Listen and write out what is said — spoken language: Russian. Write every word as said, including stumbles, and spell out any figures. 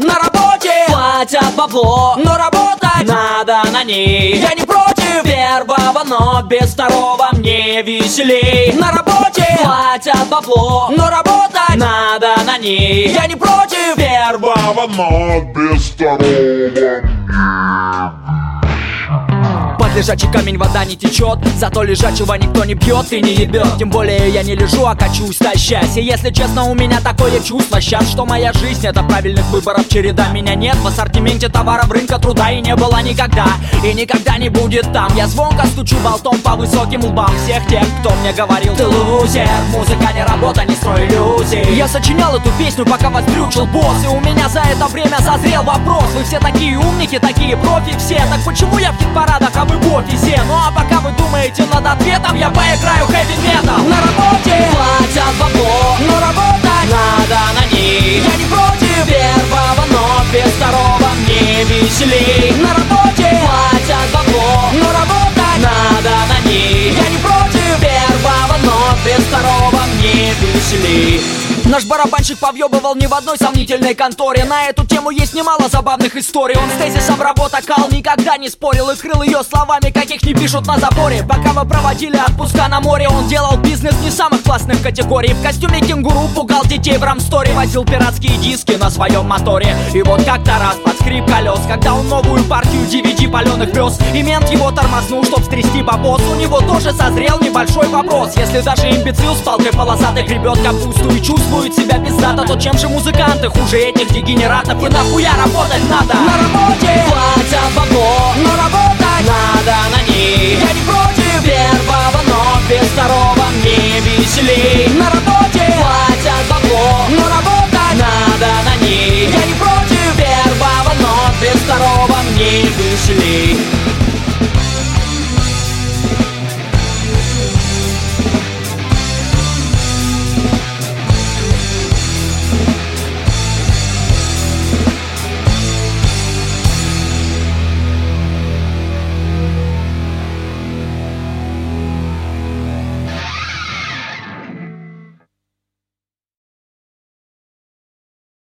На работе платят бабло, но работать надо на ней. Я не против первого, но без второго мне веселей. На работе платят бабло, но работать надо на ней. Я не против первого, но без второго. Под лежачий камень вода не течет, зато лежачего никто не бьет и не ебет. Тем более я не лежу, а качусь на счастье. Если честно, у меня такое чувство сейчас, что моя жизнь — это правильных выборов череда. Меня нет в ассортименте товаров рынка труда, и не было никогда, и никогда не будет там. Я звонко стучу болтом по высоким лбам всех тех, кто мне говорил: ты лузер, музыка не работа, не строй иллюзий. Я сочинял эту песню, пока вас брючил босс, и у меня за это время созрел вопрос: вы все такие умники, такие профи все, так почему я в хит-парадах, а вы в офисе? Ну а пока вы думаете над ответом, я поиграю хэви-метал. На работе платят бабло, но работать надо на ней. Я не против первого, но без второго мне веселей. На работе платят бабло, но работать надо на ней. Я не против первого, но без второго мне веселей. Наш барабанщик повъебывал не в одной сомнительной конторе. На эту тему есть немало забавных историй. Он с тезисом работа кал никогда не спорил и крыл ее словами, каких не пишут на заборе. Пока вы проводили отпуска на море, он делал бизнес не самых классных категорий. В костюме кенгуру пугал детей в рамсторе, возил пиратские диски на своем моторе. И вот как-то раз под скрип колес, когда он новую партию ди ви ди паленых вез, и мент его тормознул, чтоб стрясти бабос, у него тоже созрел небольшой вопрос: если даже имбецил с палкой полосатой гребет капусту и чувствует себя пиздато, то чем же музыканты хуже этих дегенератов? И нахуя работать надо? На работе платят бабло, но работать надо на ней. Я не против первого, но без второго мне веселей. На работе платят бабло, но